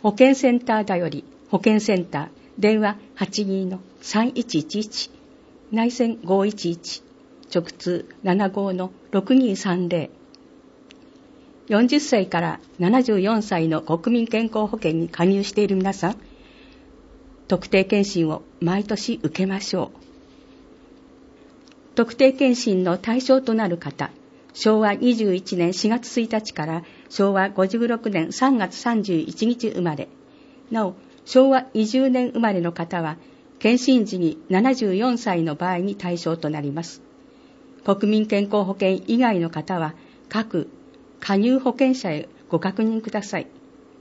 保健センターだより保健センター電話 82-3111 内線511直通 75-6230 40歳から74歳の国民健康保険に加入している皆さん、特定健診を毎年受けましょう。特定健診の対象となる方、昭和21年4月1日から昭和56年3月31日生まれ、なお昭和20年生まれの方は健診時に74歳の場合に対象となります。国民健康保険以外の方は各加入保険者へご確認ください。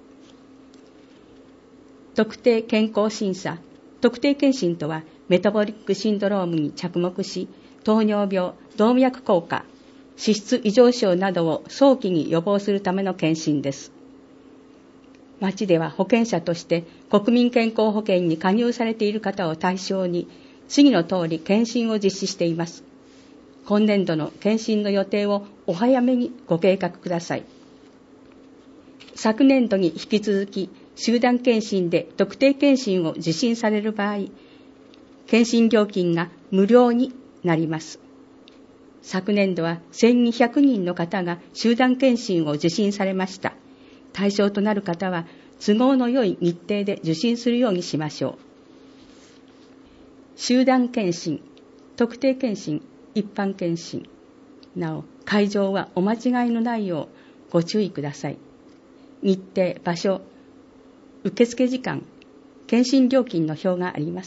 特定健康審査、特定健診とはメタボリックシンドロームに着目し、糖尿病、動脈硬化、脂質異常症などを早期に予防するための健診です。町では保険者として国民健康保険に加入されている方を対象に次の通り健診を実施しています。今年度の健診の予定をお早めにご計画ください。昨年度に引き続き集団健診で特定健診を受診される場合、健診料金が無料になります。昨年度は1200人の方が集団健診を受診されました。対象となる方は都合の良い日程で受診するようにしましょう。集団健診、特定健診、一般健診、なお会場はお間違いのないようご注意ください。日程、場所、受付時間、健診料金の表があります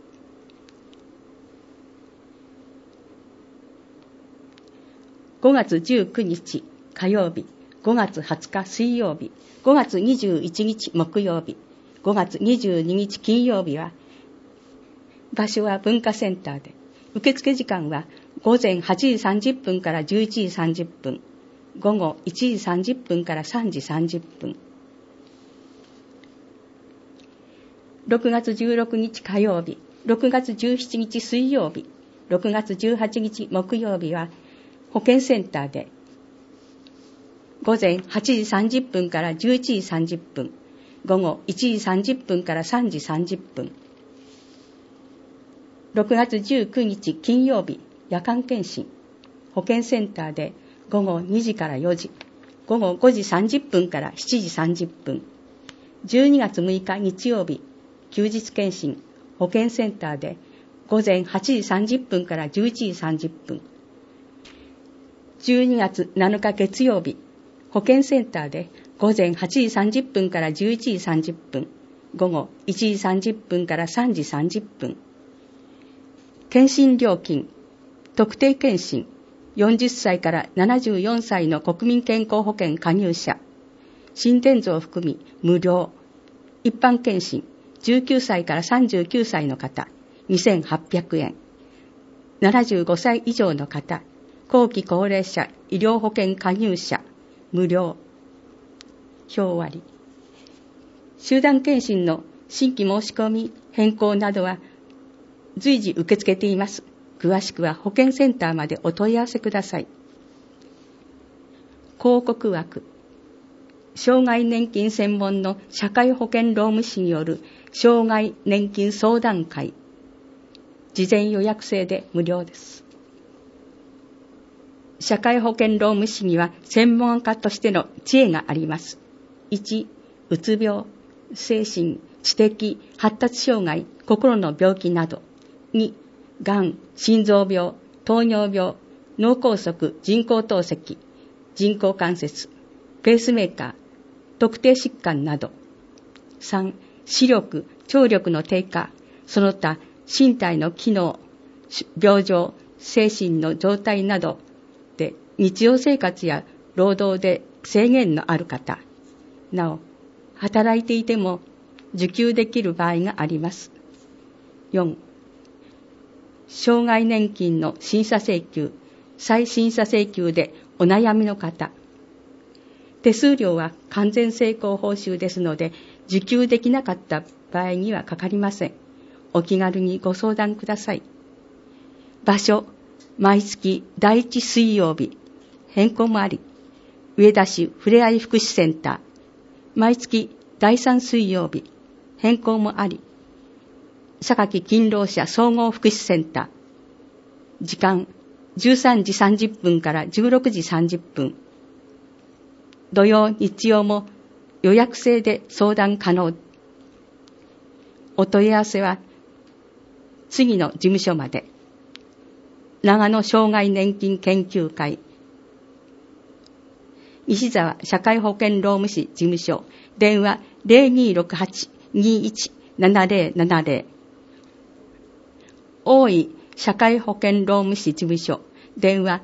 。5月19日火曜日、5月20日水曜日、5月21日木曜日、5月22日金曜日は、場所は文化センターで、受付時間は午前8時30分から11時30分、午後1時30分から3時30分。6月16日火曜日、6月17日水曜日、6月18日木曜日は保健センターで午前8時30分から11時30分、午後1時30分から3時30分。6月19日金曜日、夜間検診、保健センターで午後2時から4時、午後5時30分から7時30分。12月6日日曜日、休日検診、保健センターで午前8時30分から11時30分。12月7日月曜日、保健センターで午前8時30分から11時30分、午後1時30分から3時30分。検診料金、特定検診、40歳から74歳の国民健康保険加入者、心電図を含み無料。一般検診、19歳から39歳の方、2800円。75歳以上の方、後期高齢者、医療保険加入者、無料。表割。集団検診の新規申し込み変更などは随時受け付けています。詳しくは保健センターまでお問い合わせください。広告枠。障害年金専門の社会保険労務士による障害年金相談会。事前予約制で無料です。社会保険労務士には専門家としての知恵があります。1、うつ病、精神、知的、発達障害、心の病気など。2、がん、心臓病、糖尿病、脳梗塞、人工透析、人工関節、ペースメーカー、特定疾患など。3、視力、聴力の低下、その他身体の機能、病状、精神の状態などで日常生活や労働で制限のある方、なお働いていても受給できる場合があります。4、障害年金の審査請求、再審査請求でお悩みの方。手数料は完全成功報酬ですので、受給できなかった場合にはかかりません。お気軽にご相談ください。場所、毎月第1水曜日、変更もあり、上田市ふれあい福祉センター、毎月第3水曜日、変更もあり、榊勤労者総合福祉センター、時間13時30分から16時30分、土曜、日曜も予約制で相談可能。お問い合わせは次の事務所まで。長野障害年金研究会、石沢社会保険労務士事務所、電話 0268-217070。大井社会保険労務士事務所、電話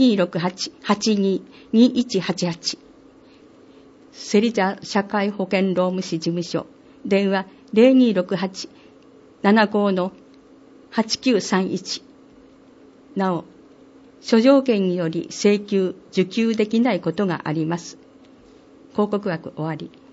0268-82-2188。芹沢社会保険労務士事務所、電話 0268-75-8931。なお、諸条件により請求・受給できないことがあります。広告枠終わり。